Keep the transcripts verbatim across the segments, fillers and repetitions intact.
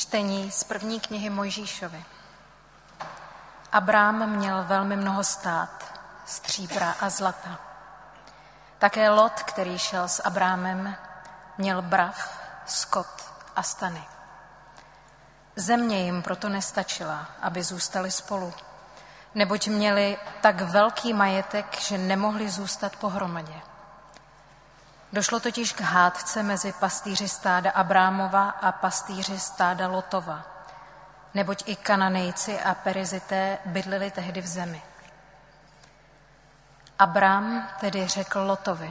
Čtení z první knihy Mojžíšovy. Abrám měl velmi mnoho stát, stříbra a zlata. Také Lot, který šel s Abrámem, měl brav, skot a stany. Země jim proto nestačila, aby zůstali spolu, neboť měli tak velký majetek, že nemohli zůstat pohromadě. Došlo totiž k hádce mezi pastýři stáda Abrámova a pastýři stáda Lotova, neboť i Kananejci a Perizité bydleli tehdy v zemi. Abrám tedy řekl Lotovi: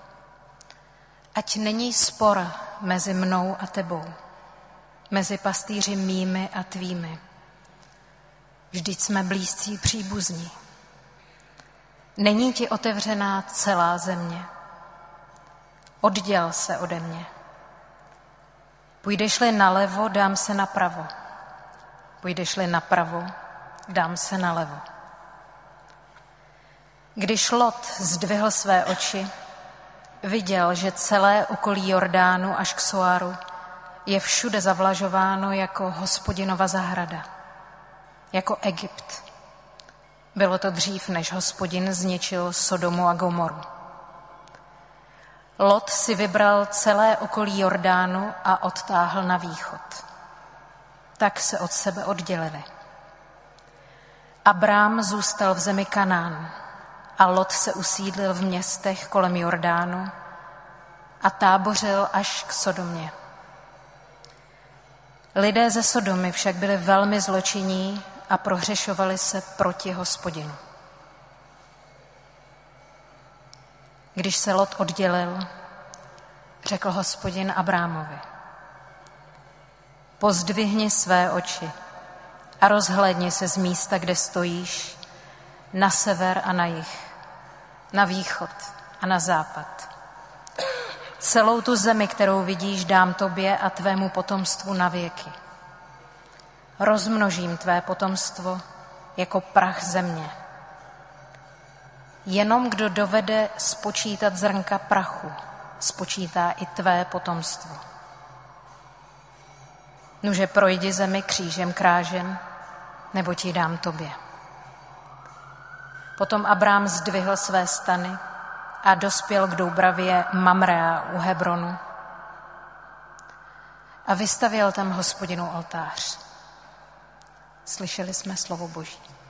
ať není spor mezi mnou a tebou, mezi pastýři mými a tvými. Vždyť jsme blízcí příbuzní. Není ti otevřená celá země? Odděl se ode mě. Půjdeš-li nalevo, dám se napravo. Půjdeš-li napravo, dám se nalevo. Když Lot zdvihl své oči, viděl, že celé okolí Jordánu až k Soaru je všude zavlažováno jako Hospodinova zahrada, jako Egypt. Bylo to dřív, než Hospodin zničil Sodomu a Gomoru. Lot si vybral celé okolí Jordánu a odtáhl na východ. Tak se od sebe oddělili. Abrám zůstal v zemi Kanán a Lot se usídlil v městech kolem Jordánu a tábořil až k Sodomě. Lidé ze Sodomy však byli velmi zločinní a prohřešovali se proti Hospodinu. Když se Lot oddělil, řekl Hospodin Abrámovi: pozdvihni své oči a rozhlédni se z místa, kde stojíš, na sever a na jih, na východ a na západ. Celou tu zemi, kterou vidíš, dám tobě a tvému potomstvu na věky. Rozmnožím tvé potomstvo jako prach země. Jenom kdo dovede spočítat zrnka prachu, spočítá i tvé potomstvo. Nuže projdi zemi křížem krážem, nebo ti dám tobě. Potom Abrám zdvihl své stany a dospěl k Doubravě Mamrea u Hebronu a vystavěl tam Hospodinu oltář. Slyšeli jsme slovo Boží.